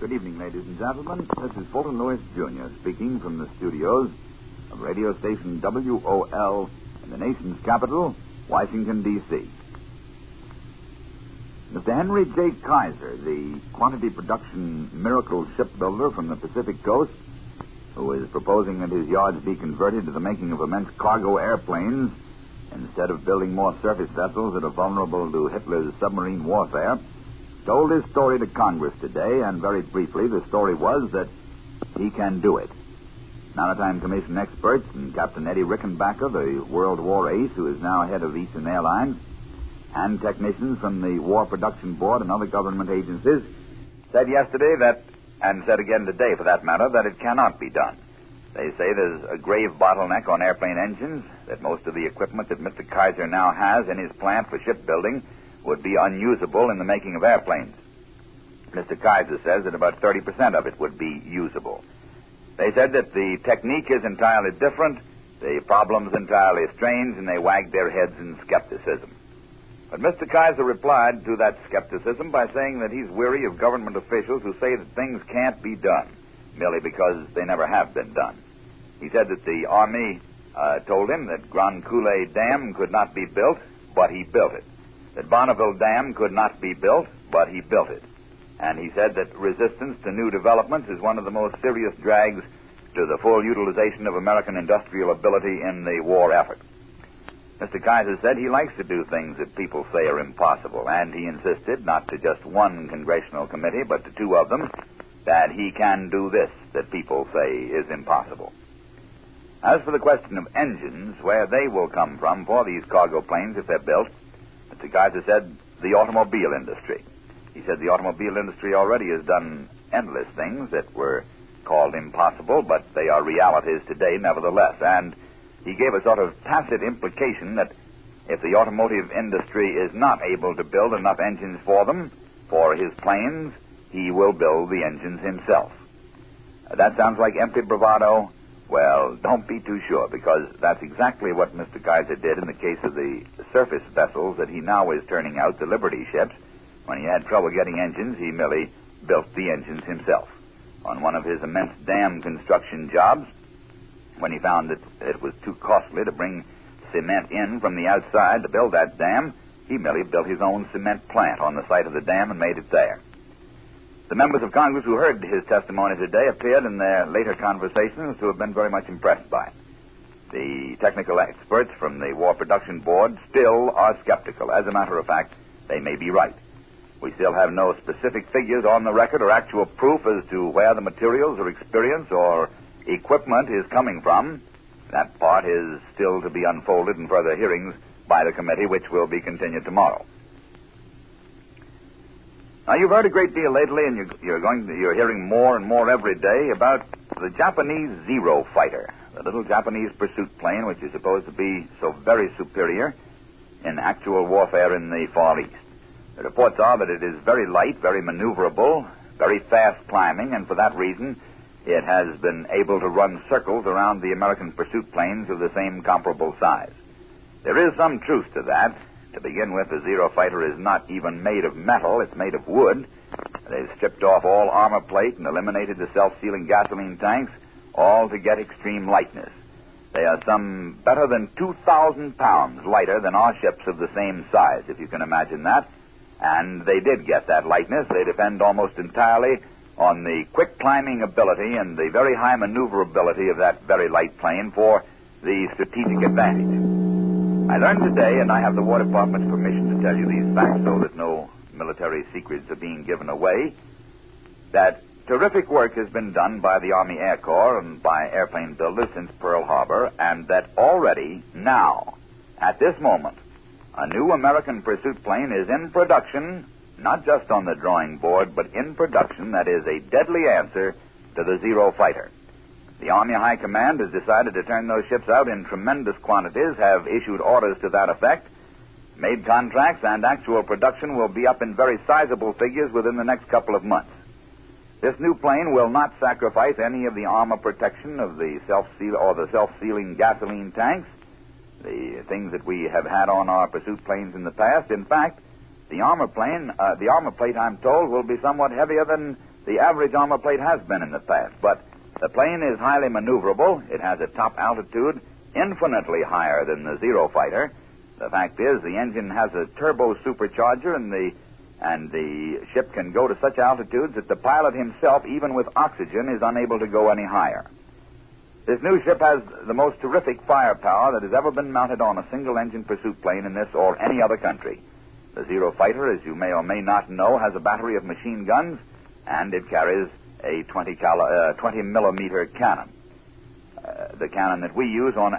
Good evening, ladies and gentlemen. This is Fulton Lewis, Jr. speaking from the studios of radio station WOL in the nation's capital, Washington, D.C. Mr. Henry J. Kaiser, the quantity production miracle shipbuilder from the Pacific Coast, who is proposing that his yards be converted to the making of immense cargo airplanes instead of building more surface vessels that are vulnerable to Hitler's submarine warfare, told his story to Congress today, and very briefly, the story was that he can do it. Maritime Commission experts and Captain Eddie Rickenbacker, the World War ace who is now head of Eastern Airlines, and technicians from the War Production Board and other government agencies said yesterday that, and said again today for that matter, that it cannot be done. They say there's a grave bottleneck on airplane engines, that most of the equipment that Mr. Kaiser now has in his plant for shipbuilding would be unusable in the making of airplanes. Mr. Kaiser says that about 30% of it would be usable. They said that the technique is entirely different, the problem's entirely strange, and they wagged their heads in skepticism. But Mr. Kaiser replied to that skepticism by saying that he's weary of government officials who say that things can't be done, merely because they never have been done. He said that the Army told him that Grand Coulee Dam could not be built, but he built it. That Bonneville Dam could not be built, but he built it. And he said that resistance to new developments is one of the most serious drags to the full utilization of American industrial ability in the war effort. Mr. Kaiser said he likes to do things that people say are impossible, and he insisted, not to just one congressional committee, but to two of them, that he can do this that people say is impossible. As for the question of engines, where they will come from for these cargo planes if they're built, Mr. Kaiser said the automobile industry. He said the automobile industry already has done endless things that were called impossible, but they are realities today nevertheless. And he gave a sort of tacit implication that if the automotive industry is not able to build enough engines for them, for his planes, he will build the engines himself. That sounds like empty bravado. Well, don't be too sure, because that's exactly what Mr. Kaiser did in the case of the surface vessels that he now is turning out, the Liberty ships. When he had trouble getting engines, he merely built the engines himself. On one of his immense dam construction jobs, when he found that it was too costly to bring cement in from the outside to build that dam, he merely built his own cement plant on the site of the dam and made it there. The members of Congress who heard his testimony today appeared in their later conversations to have been very much impressed by it. The technical experts from the War Production Board still are skeptical. As a matter of fact, they may be right. We still have no specific figures on the record or actual proof as to where the materials or experience or equipment is coming from. That part is still to be unfolded in further hearings by the committee, which will be continued tomorrow. Now, you've heard a great deal lately, and you're hearing more and more every day about the Japanese Zero fighter, the little Japanese pursuit plane, which is supposed to be so very superior in actual warfare in the Far East. The reports are that it is very light, very maneuverable, very fast climbing, and for that reason, it has been able to run circles around the American pursuit planes of the same comparable size. There is some truth to that. To begin with, the Zero fighter is not even made of metal, it's made of wood. They've stripped off all armor plate and eliminated the self-sealing gasoline tanks, all to get extreme lightness. They are some better than 2,000 pounds lighter than our ships of the same size, if you can imagine that. And they did get that lightness. They depend almost entirely on the quick climbing ability and the very high maneuverability of that very light plane for the strategic advantage. I learned today, and I have the War Department's permission to tell you these facts so that no military secrets are being given away, that terrific work has been done by the Army Air Corps and by airplane builders since Pearl Harbor, and that already, now, at this moment, a new American pursuit plane is in production, not just on the drawing board, but in production that is a deadly answer to the Zero fighter. The Army High Command has decided to turn those ships out in tremendous quantities, have issued orders to that effect, made contracts, and actual production will be up in very sizable figures within the next couple of months. This new plane will not sacrifice any of the armor protection of the self-sealing gasoline tanks, the things that we have had on our pursuit planes in the past. In fact, the armor plate, I'm told, will be somewhat heavier than the average armor plate has been in the past, but the plane is highly maneuverable. It has a top altitude infinitely higher than the Zero fighter. The fact is, the engine has a turbo supercharger, and the ship can go to such altitudes that the pilot himself, even with oxygen, is unable to go any higher. This new ship has the most terrific firepower that has ever been mounted on a single-engine pursuit plane in this or any other country. The Zero fighter, as you may or may not know, has a battery of machine guns, and it carries a 20-millimeter cannon. The cannon that we use on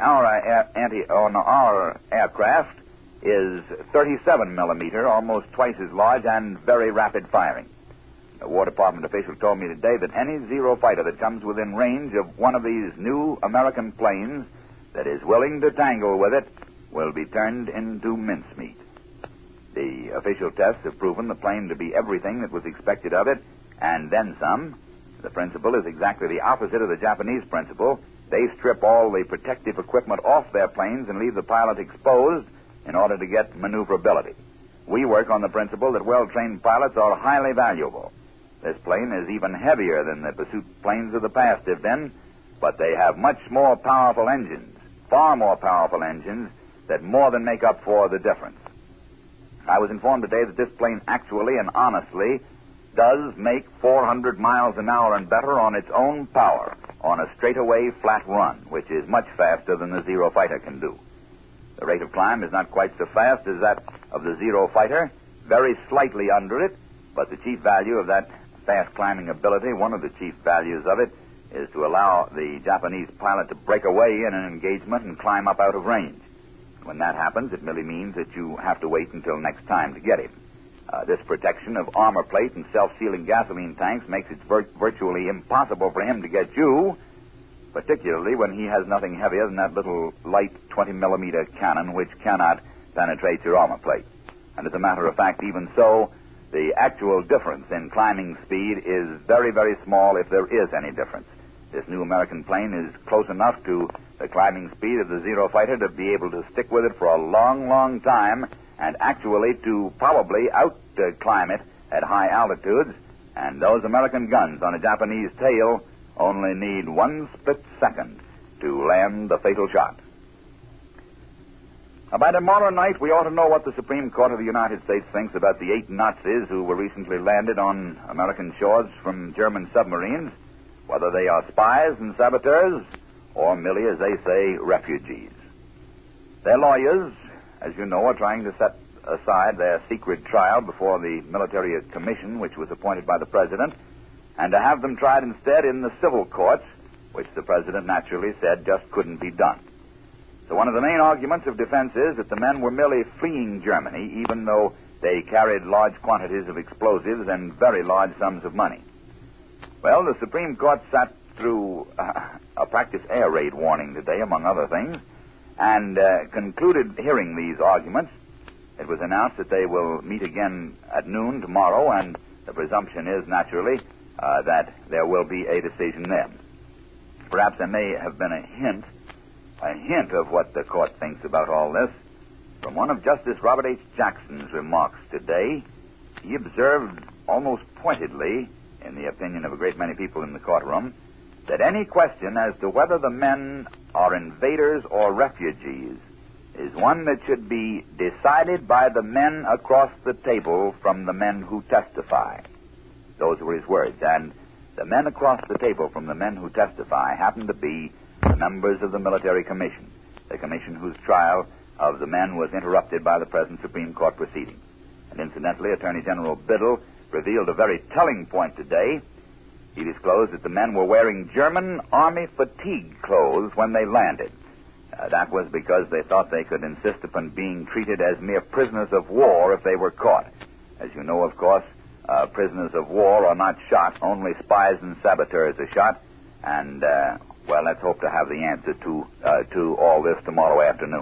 our aircraft is 37 millimeter, almost twice as large and very rapid firing. A War Department official told me today that any Zero fighter that comes within range of one of these new American planes that is willing to tangle with it will be turned into mincemeat. The official tests have proven the plane to be everything that was expected of it, and then some. The principle is exactly the opposite of the Japanese principle. They strip all the protective equipment off their planes and leave the pilot exposed in order to get maneuverability. We work on the principle that well-trained pilots are highly valuable. This plane is even heavier than the pursuit planes of the past have been, but they have much more powerful engines, far more powerful engines, that more than make up for the difference. I was informed today that this plane actually and honestly does make 400 miles an hour and better on its own power on a straightaway flat run, which is much faster than the Zero fighter can do. The rate of climb is not quite so fast as that of the Zero fighter, very slightly under it, but the chief value of that fast climbing ability, one of the chief values of it, is to allow the Japanese pilot to break away in an engagement and climb up out of range. When that happens, it merely means that you have to wait until next time to get him. This protection of armor plate and self-sealing gasoline tanks makes it virtually impossible for him to get you, particularly when he has nothing heavier than that little light 20-millimeter cannon which cannot penetrate your armor plate. And as a matter of fact, even so, the actual difference in climbing speed is very, very small if there is any difference. This new American plane is close enough to the climbing speed of the Zero fighter to be able to stick with it for a long, long time, and actually to probably out-climb it at high altitudes. And those American guns on a Japanese tail only need 1 split second to land the fatal shot. By tomorrow night, we ought to know what the Supreme Court of the United States thinks about the 8 Nazis who were recently landed on American shores from German submarines, whether they are spies and saboteurs or merely, as they say, refugees. Their lawyers, as you know, are trying to set aside their secret trial before the military commission, which was appointed by the president, and to have them tried instead in the civil courts, which the president naturally said just couldn't be done. So one of the main arguments of defense is that the men were merely fleeing Germany, even though they carried large quantities of explosives and very large sums of money. Well, the Supreme Court sat through a practice air raid warning today, among other things, and concluded hearing these arguments. It was announced that they will meet again at noon tomorrow, and the presumption is, naturally, that there will be a decision then. Perhaps there may have been a hint of what the court thinks about all this from one of Justice Robert H. Jackson's remarks today. He observed almost pointedly, in the opinion of a great many people in the courtroom, that any question as to whether the men are invaders or refugees is one that should be decided by the men across the table from the men who testify. Those were his words. And the men across the table from the men who testify happen to be the members of the military commission, the commission whose trial of the men was interrupted by the present Supreme Court proceedings. And incidentally, Attorney General Biddle revealed a very telling point today. He disclosed that the men were wearing German Army fatigue clothes when they landed. That was because they thought they could insist upon being treated as mere prisoners of war if they were caught. As you know, of course, prisoners of war are not shot. Only spies and saboteurs are shot. And, well, let's hope to have the answer to all this tomorrow afternoon.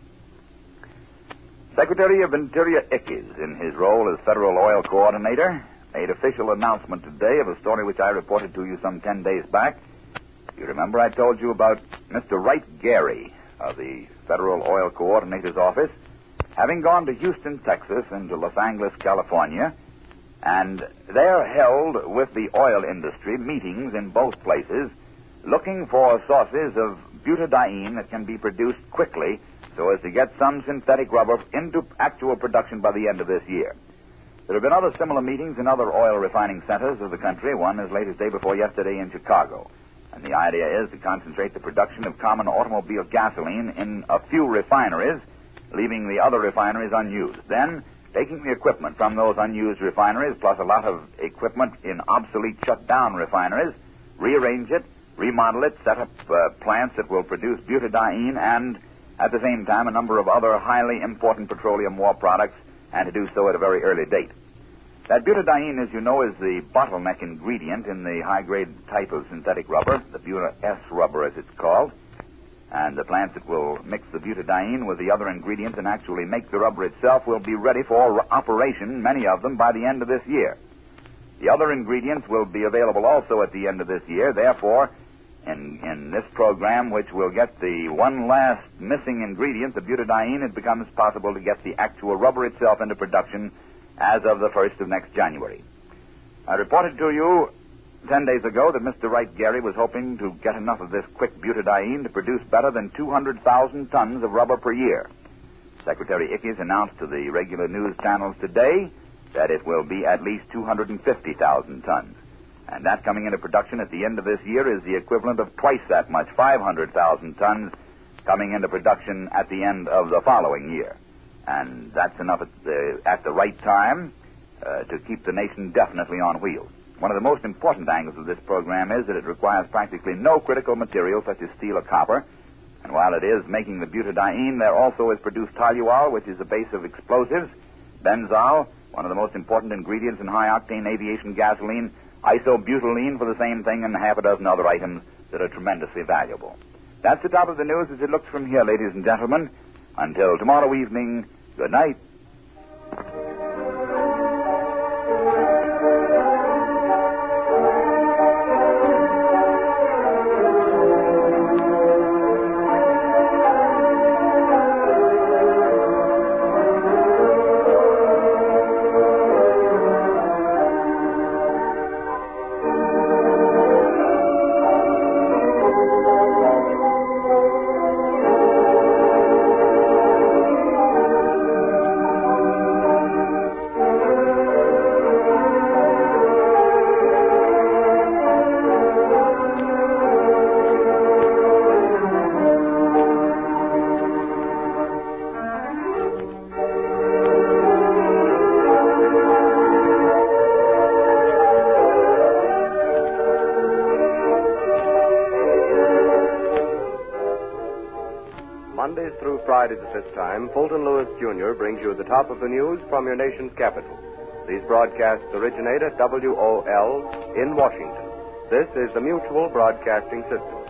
Secretary of Interior Ickes, in his role as Federal Oil Coordinator, made official announcement today of a story which I reported to you some 10 days back. You remember I told you about Mr. Wright Gary of the Federal Oil Coordinator's office having gone to Houston, Texas, and to Los Angeles, California, And they're held with the oil industry meetings in both places, looking for sources of butadiene that can be produced quickly so as to get some synthetic rubber into actual production by the end of this year. There have been other similar meetings in other oil refining centers of the country, one as late as day before yesterday in Chicago. And the idea is to concentrate the production of common automobile gasoline in a few refineries, leaving the other refineries unused. Then, taking the equipment from those unused refineries, plus a lot of equipment in obsolete shut-down refineries, rearrange it, remodel it, set up plants that will produce butadiene and, at the same time, a number of other highly important petroleum war products, and to do so at a very early date. That butadiene, as you know, is the bottleneck ingredient in the high-grade type of synthetic rubber, the Buta-S rubber as it's called. And the plants that will mix the butadiene with the other ingredients and actually make the rubber itself will be ready for operation, many of them, by the end of this year. The other ingredients will be available also at the end of this year. Therefore, in this program, which will get the one last missing ingredient, the butadiene, it becomes possible to get the actual rubber itself into production as of the 1st of next January. I reported to you 10 days ago that Mr. Wright Gary was hoping to get enough of this quick butadiene to produce better than 200,000 tons of rubber per year. Secretary Ickes announced to the regular news channels today that it will be at least 250,000 tons. And that coming into production at the end of this year is the equivalent of twice that much, 500,000 tons, coming into production at the end of the following year. And that's enough at the right time to keep the nation definitely on wheels. One of the most important angles of this program is that it requires practically no critical material such as steel or copper. And while it is making the butadiene, there also is produced toluol, which is a base of explosives, benzol, one of the most important ingredients in high-octane aviation gasoline, isobutylene for the same thing, and half a dozen other items that are tremendously valuable. That's the top of the news as it looks from here, ladies and gentlemen. Until tomorrow evening, good night. Mondays through Fridays at this time, Fulton Lewis, Jr. brings you the top of the news from your nation's capital. These broadcasts originate at WOL in Washington. This is the Mutual Broadcasting System.